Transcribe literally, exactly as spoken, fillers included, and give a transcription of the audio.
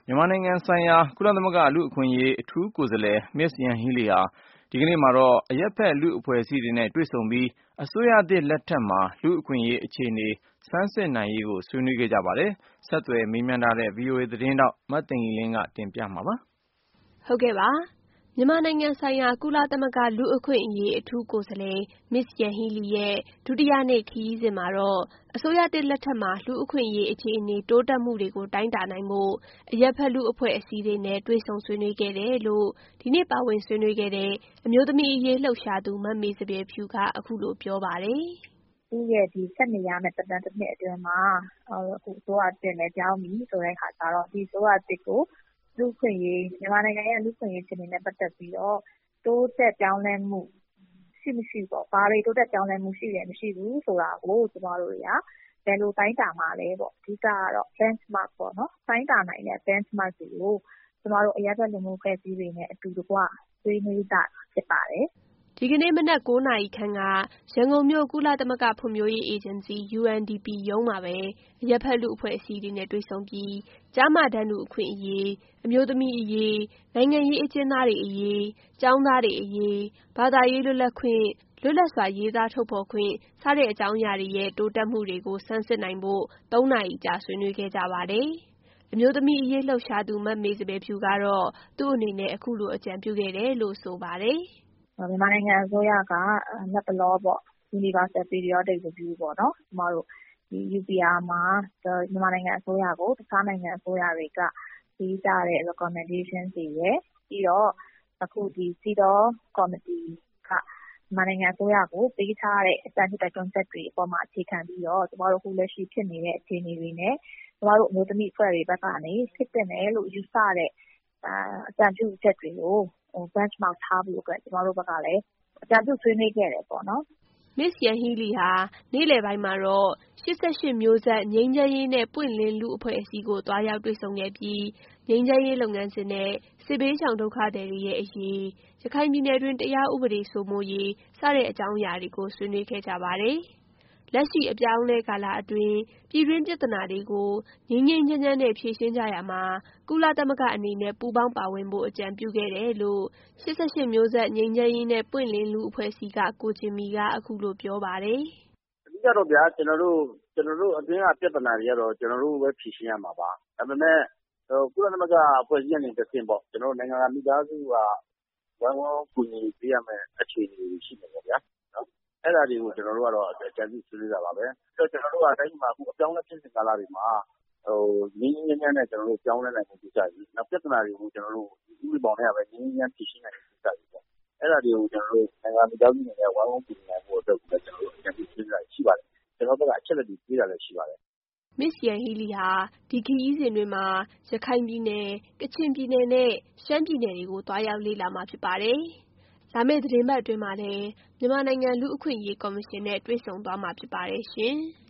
မြန်မာနိုင်ငံဆိုင်ရာကုလသမဂ္ဂလူ့အခွင့်အရေးအထူးကိုယ်စားလှယ် မစ္စယန်ဟီးလီဟာဒီကနေ့မှာတော့အရပ်ဖက်လူ့အဖွဲ့အစည်းတွေနဲ့တွေ့ဆုံပြီးအစိုးရသစ်လက်ထက်မှာလူ့အခွင့်အရေးအခြေအနေဆန်းစစ်နိုင်ရေးကိုဆွေးနွေးခဲ့ကြပါတယ်။ဆက်သွယ်မေးမြန်းထားတဲ့ ဗွီအိုအေသတင်းထောက်မသိင်္ဂီလင်းကတင်ပြမှာပါ။ဟုတ်ကဲ့ပါ။မြန်မာနိုင်ငံဆိုင်ရာကုလသမဂ္ဂလူ့အခွင့်အရေးအထူးကိုယ်စားလှယ်မစ္စယန်ဟီးလီရဲ့ဒုတိယနေ့ခရီးစဉ်မှာတော့အစိုးရသစ်လက်ထက်မှာလူ့အခွင့်အရေးအခြေအနေတိုးတက်မှုတွေကိုတိုင်းတာနိုင်ဖို့အရပ်ဖက်လူ့အဖွဲ့အစည်းတွေနဲ့တွေ့ဆုံဆွေးနွေးခဲ့တယ်လို့ဒီနေ့ပါဝင်ဆွေးနွေးခဲ့တဲ့အမျိုးသမီးအရေးလှုပ်ရှားသူမမေစပယ်ဖြူကအခုလိုပြောပါတယ်။သူ့ရဲ့ဒီဆက်နေရမယ့်သက်တမ်းတစ်နှစ်အတွင်းမှာအခုအစိုးရတင်လည်းကြောင်းပြီဆိုတဲ့အခါကျတော့ဒီအစိုးရတစ်ကိုလူ့အခွင့်အရေးမြန်မာနိုင်ငံရဲ့လူ့အခွင့်အရေးအခြေအနေနဲ့ပတ်သက်ပြီးတော့တိုးတက်ပြောင်းလဲမှုရှိမရှိပေါ့ဘာတွေတိုးတက်ပြောင်းလဲမှုရှိရမရှိဘူးဆိုတာကိုကျမတို့တွေကဘယ်လိုတိုင်းတာမှာလဲပေါ့အဓိကကတော့ benchmark ပေါ့နော်တိုင်းတာနိုင်တဲ့ benchmark တွေကိုကျမတို့အရပ်ဘက်လူမှုအဖွဲ့အစည်းတွေနဲ့အတူတကွဆွေးနွေးတာဖြစ်ပါတယ်။ဒီကနေ့မနက်၉နာရီခန့်ကရန်ကုန်မြို့ကုလသမဂ္ဂဖွံ့ဖြိုးရေးအေဂျင်စီ U N D P ရုံးမှာပဲအရပ်ဖက်လူ့အဖွဲ့အစည်းတွေနဲ့တွေ့ဆုံပြီးကျားမတန်းတူအခွင့်အရေးအမျိုးသမီးအရေးနိုင်ငံရေးအကျဉ်းသားတွေအရေးကျောင်းသားတွေအရေးဘာသာရေးလွတ်လပ်ခွင့်လွတ်လပ်စွာရေးသားထုတ်ဖော်ခွင့်စတဲ့အကြောင်းအရာတွေရဲ့တိုးတက်မှုတွေကိုဆန်းစစ်နိုင်ဖို့သုံးနာရီကြာဆွေးနွေးခဲ့ကြပါတယ်။အမျိုးသမီးအရေးလှုပ်ရှားသူမမေစပယ်ဖြူကတော့သူ့အနေနဲ့အခုလိုအကြံပြုခဲ့တယ်လို့ဆိုပါတယ်။မြန်မာနိုင်ငံအစိုးရကလက်တလောပေါ့ Universal Periodic Review ပေါ့နော်ကျမတို့ဒီ U P R မှာမြန်မာနိုင်ငံအစိုးရကိုတခြားနိုင်ငံအစိုးရတွေကပေးကြတဲ့ recommendation တွေရယ်ပြီးတော့အခုဒီ CEDAW Committee ကမြန်မာနိုင်ငံအစိုးရကိုပေးထားတဲ့အကြံပြုတိုက်တွန်းချက်တွေအပေါ်မှာအခြေခံပြီးတော့ကျမတို့အခုလက်ရှိဖြစ်နေတဲ့အခြေအနေတွေနဲ့ကျမတို့အမျိုးသမီးအဖွဲ့တွေဘက်ကနေဖြစ်တင်တယ်လို့ယူဆတဲ့အကြံပြုချက်တွေကိုbenchmark ထားဖို့အတွက်ကျမတို့ဘက်ကလည်းအကြံပြုဆွေးနွေးခဲ့တယ်ပေါ့နော်။မစ္စယန်ဟီးလီဟာနေ့လယ်ပိုင်းမှာတော့ရှစ်ဆယ့်ရှစ်မျိုးဆက်ငြိမ်းချမ်းရေးနဲ့ပွင့်လင်းလူ့အဖွဲ့အစည်းကိုတွားရောက်တွေ့ဆုံခဲ့ပြီးငြိမ်းချမ်းရေးလုပ်ငန်းစဉ်နဲ့စစ်ဘေးရှောင်ဒုက္ခသည်တွေရဲ့အရေးရခိုင်ပြည်နယ်တွင်တရားဥပဒေစိုးမိုးရေးစတဲ့အကြောင်းအရာတွေကိုဆွေးနွေးခဲ့ကြပါတယ်။လက်ရှိအပြောင်းအလဲကာလအတွင်းပြည်တွင်းပြဿနာတွေကိုငြိမ်းငြိမ်းချမ်းချမ်းနဲ့ဖြေရှင်းကြရမှာကုလသမဂ္ဂအနေနဲ့ပူးပေါင်းပါဝင်ဖို့အကြံပြုခဲ့တယ်လို့ရှစ်ဆယ့်ရှစ်မျိုးဆက်ငြိမ်းချမ်းရေးနဲ့ပွင့်လင်းလူ့အဖွဲ့အစည်းကကိုဂျင်မီကအခုလိုပြောပါတယ်။အဓိကတော့ဗျာကျွန်တော်တို့ကျွန်တော်တို့အတွင်းကပြဿနာတွေကတော့ကျွန်တော်တို့ပဲဖြေရှင်းရမှာပါ။ဒါပေမဲ့ကုလသမဂ္ဂအဖွဲ့အစည်းအနေနဲ့တစ်ဆင့်ပေါ့ကျွန်တော်တို့နိုင်ငံမိသားစုကဝိုင်းဝန်းကူညီပေးရမယ့်အခြေအနေတွေရှိနေတယ်ဗျာနော်။အဲ့ဒါတွေကိုကျွန်တော်တို့ကတော့အကြံပြုဆွေးနွေးတာပါပဲ။အဲ့တော့ကျွန်တော်တို့ကတိုင်းမှာအခုအပြောင်းအလဲဖြစ်စဉ်ကာလတွေမှာဟိုငင်းငင်းငင်းနဲ့ကျွန်တော်တို့ပြောင်းလဲနိုင်မှုကြပြီ။နောက်ပြဿနာတွေကိုကျွန်တော်တို့ဒီဥပဒေပေါင်းနဲ့ပဲငင်းငင်းဖြေရှင်းနိုင်မှုကြပြီပေါ့။အဲ့ဒါတွေကိုကျွန်တော်တို့နိုင်ငံမိသားစုတွေနဲ့ဝိုင်းဝန်းကူညီနိုင်ဖို့အတွက်ကိုကျွန်တော်တို့အကြံပြုဆွေးနွေးတာရှိပါတယ်။ကျွန်တော်တို့ကအချက်လက်တွေပေးတာလည်းရှိပါတယ်။မစ္စယန်ဟီးလီဟာဒီခရီးစဉ်တွေမှာရခိုင်ပြည်နယ်ကချင်ပြည်နယ်နဲ့ရှမ်းပြည်နယ်တွေကိုတွားရောက်လေ့လာမှာဖြစ်ပါတယ်။လာမယ့်သီတင်းပတ်အတွင်းမှာလည်းမြန်မာနိုင်ငံလူ့အခွင့်အရေးကော်မရှင်နဲ့တွေ့ဆုံသွားမှာဖြစ်ပါတယ်ရှင်။